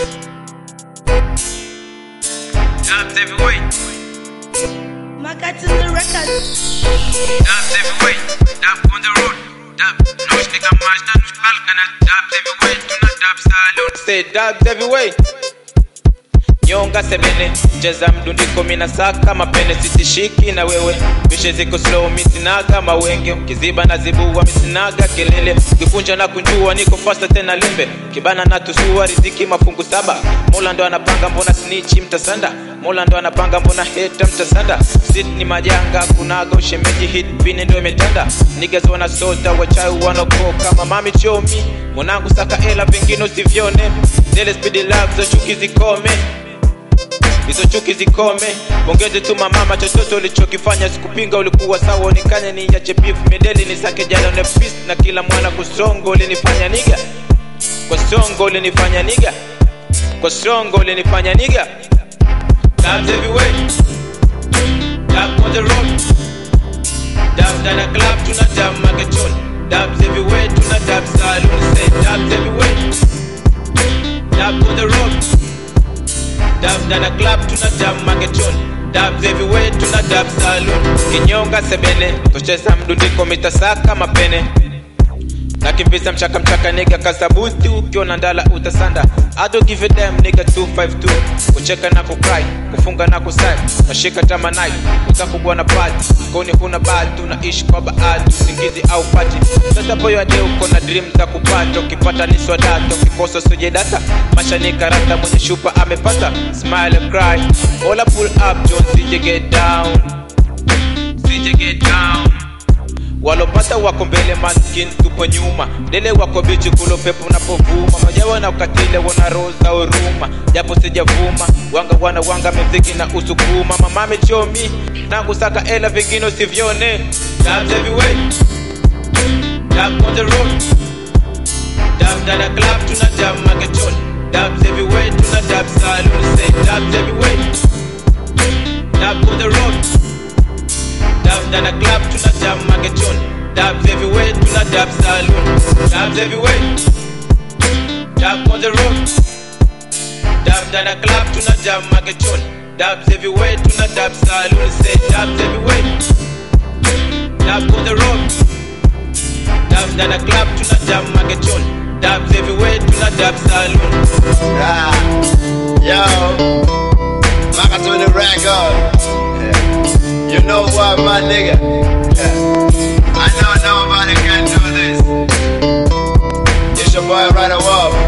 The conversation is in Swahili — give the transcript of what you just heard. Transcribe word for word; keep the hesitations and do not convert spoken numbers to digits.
Dabs everywhere. Market in the record. Dabs everywhere. Dab on the road. Dab. Nush nika majna nush balkana. Dabs everywhere. Tuna dab salon. Say dabs everywhere. Nyonga sebene, cheza mdundiko mina saka mapene sitishiki na wewe. Bishe ziko slow misinaga mawenge, kiziba na zibuwa misinaga kelele. Kifunja na kunjua niko faster tena lembe, kibana na tusua riziki mafungu saba. Mola ndo anapanga mbona snitchi mtasanda, Mola ndo anapanga mbona heta mtasanda. Sit ni majanga kunaga ushemeji hit bine ndo imetanda. Niggas wana sota wachai wanokoka mamami chomi. Mwanangu saka ela vingine usivyone, dele speedy love za chuki zikome. Hizo chuki zikome, bongeze tu mama chochote ulichokifanya sikupinga ulikuwa sawa unikanya ni yache beef medeli ni sake jana na fist na kila mwana kusongo ulinifanya niga. Kwa songo ulinifanya niga. Kwa songo ulinifanya niga. Dabs everywhere. Dab on the road. Dab down a club tuna dab magachon. Dabs everywhere tuna dab salon. Say dabs everywhere. Dab on the road. Dabs na club tuna dab magachon. Dabs everywhere tuna dab salon. Kinyonga sebene tocheza mdundiko mitasaka mapene. Nakimbiza mchaka mchaka nigga kasabusti ukiona ndala utasanda. I don't give a damn nigga two five two. Kucheka na kukrai, kufunga na kusai. Mashika tama night, utakugwa na party. Koni huna bad, tunaishi kwa baadhi. Usingizi au party. Sasa boyo ade uko na dream za kupata. Ukipata ni swadata, ukikosa suje data. Masha ni karata mwenye shupa amepata. Smile and cry, all I pull up John C J get down. C J get down. Walopata wako mbele maskini tupo nyuma. Dele wako bichi kulo pepo unapovuma. Majawa na ukatile wana roza uruma. Japo sijavuma, wanga wana wanga mziki na usukuma. Mamame chomi, nangu saka ela vingine usivyone. Dabs everywhere. Dab on the road. Dab down a club tuna dab magachon. Dabs everywhere tuna dab salon. Say dabs everywhere. Dab on the road. Dabs na club tuna dab magachon. Dabs everywhere tuna dab salon. Dabs everywhere. Dab on the road. Dabs na club tuna dab magachon. Dabs everywhere tuna dab salon. Say dabs everywhere. Dab on the road. Dabs na club tuna dab magachon. Dabs everywhere tuna dab salon. Ah, yo, Market on the record. You know what, my nigga? Yeah. I know nobody can do this. It's your boy Right Away.